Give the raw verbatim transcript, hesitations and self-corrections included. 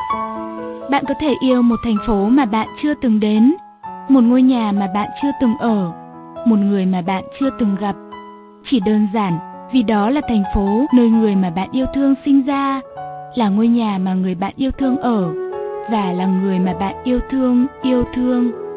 Bạn có thể yêu một thành phố mà bạn chưa từng đến, một ngôi nhà mà bạn chưa từng ở, một người mà bạn chưa từng gặp. Chỉ đơn giản vì đó là thành phố nơi người mà bạn yêu thương sinh ra, là ngôi nhà mà người bạn yêu thương ở, và là người mà bạn yêu thương yêu thương.